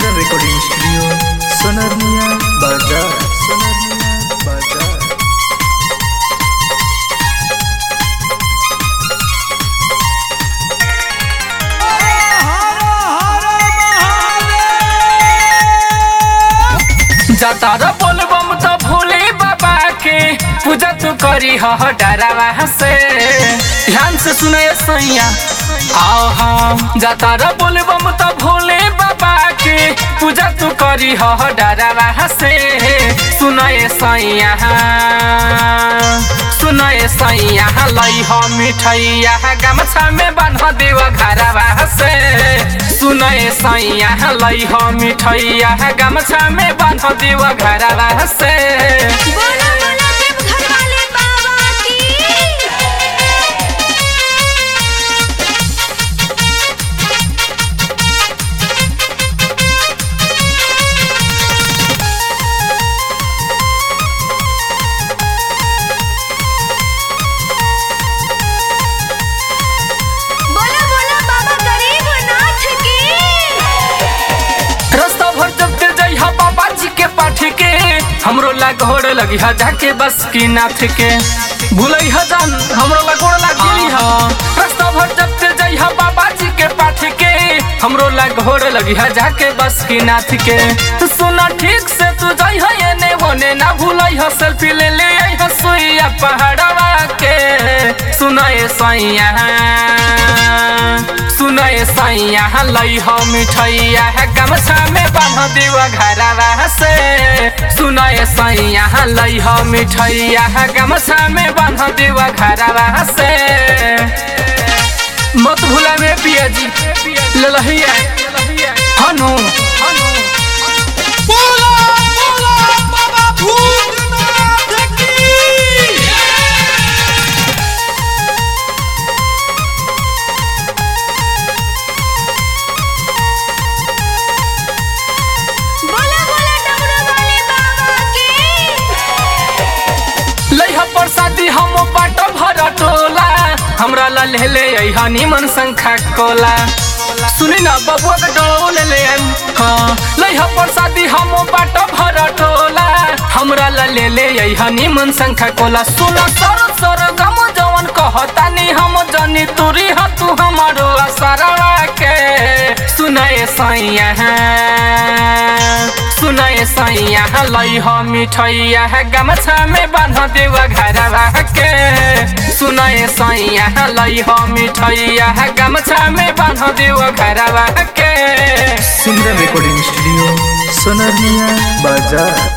Simran recording studio Sonaria बाजार सोनारिया बाजार। जातारा बोलबम तो भोले बाबा के पूजा तू करी हो डरावा से। ध्यान से सुने सैया आओ हम जातारा बोलबम तो भोले बाबा के पूजा तू करी हो डरावा से। सुने सैया सुने सैया लई हो मिठैया गमछा में बांध देव घरवा से। सुने सैया लई हो मिठैया गमछा में बांध देव घरवा से। बोला बोला देव घर वाले बाबा की। बोला बोला बाबा गरीबनाथ की। रास्ता भर जब जइहा बाबा जी के पाठ के हमरो ला घोड़ लगी हा जाके बस की नाथ के। भूलई हा जान हमरो ला घोड़ लगी हा। रास्ता भर जब जइहा बाबा जी के पाठ के हमरो ला घोड़ लगी हा जाके बस की नाथ के। सुना ठीक से तू जइहा एने होने ना भूलई हा सेल्फी ले ले आई हा सुइया पहाड़वा के। सुनाए सैया सुनाए सैया लई हो मिठैया गमछा में बांध देव घरवा से। सुनाए सैया लई हो मिठैया गमछा में बांध देव घरवा से। मत भूला में पिया जी ललहिया हनु बोला बोला बाबा भूतनाथ की। बोला बोला डमरू वाले बाबा की। लइहा प्रसादी हम बाट भर टोला हमरा ला ले ले अइहा निमन संखा कोला। सुनी ना बबुआ के डोलो ले ले आइम। हाँ लइहा प्रसादी हम बाट भर टोला हमरा ला ले ले अइहा निमन संखा कोला। सुना सर सर गम जवन कहतानी हम जनी तुरी ह तू हमारो असरवा के। सुनाए सैया सुनाए सैया लई हो मिठैया गमछा में बांध देव घरवा के। सुनाए सैया लई हो मिठैया गमछा में बांध देव घरवा के। सिमरन रिकॉर्डिंग स्टूडियो सोनारिया बाजार।